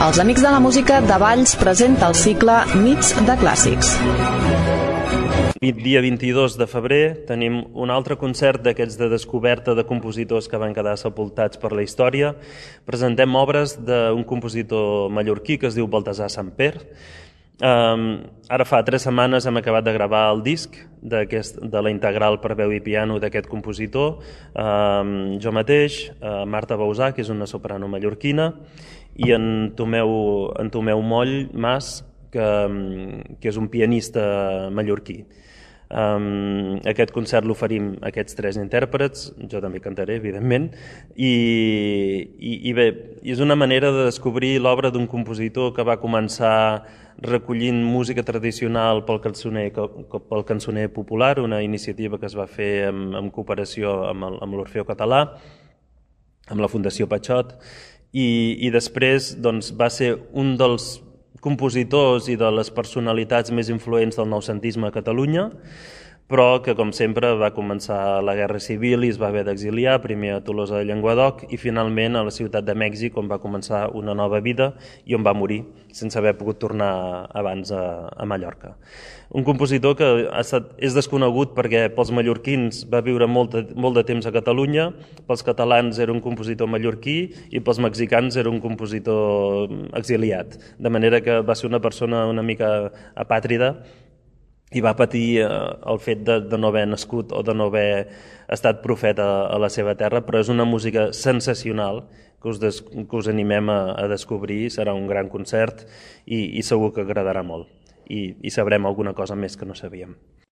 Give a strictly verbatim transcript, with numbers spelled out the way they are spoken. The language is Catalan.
Els Amics de la Música de Valls presenta el cicle Nits de Clàssics. Dia vint-i-dos de febrer tenim un altre concert d'aquests de descoberta de compositors que van quedar sepultats per la història. Presentem obres d'un compositor mallorquí que es diu Baltasar Samper. Um, ara fa tres setmanes hem acabat de gravar el disc de la integral per veu i piano d'aquest compositor, um, jo mateix, uh, Marta Bausà, que és una soprano mallorquina, i en Tomeu, en Tomeu Moll Mas, que, que és un pianista mallorquí. Um, aquest concert l'oferim a aquests tres intèrprets, jo també cantaré, evidentment, i, i, i bé, és una manera de descobrir l'obra d'un compositor que va començar recollint música tradicional pel cançoner, pel cançoner popular, una iniciativa que es va fer en, en cooperació amb l'Orfeó Català, amb la Fundació Patxot, i, i després doncs, va ser un dels compositors i de les personalitats més influents del noucentisme a Catalunya, però que, com sempre, va començar la Guerra Civil i es va haver d'exiliar, primer a Tolosa de Llenguadoc i finalment a la ciutat de Mèxic, on va començar una nova vida i on va morir, sense haver pogut tornar abans a, a Mallorca. Un compositor que ha estat, és desconegut perquè pels mallorquins va viure molt de, molt de temps a Catalunya, pels catalans era un compositor mallorquí i pels mexicans era un compositor exiliat, de manera que va ser una persona una mica apàtrida i va patir eh, el fet de, de no haver nascut o de no haver estat profeta a, a la seva terra, però és una música sensacional que us, des, que us animem a, a descobrir, serà un gran concert i, i segur que agradarà molt i, i sabrem alguna cosa més que no sabíem.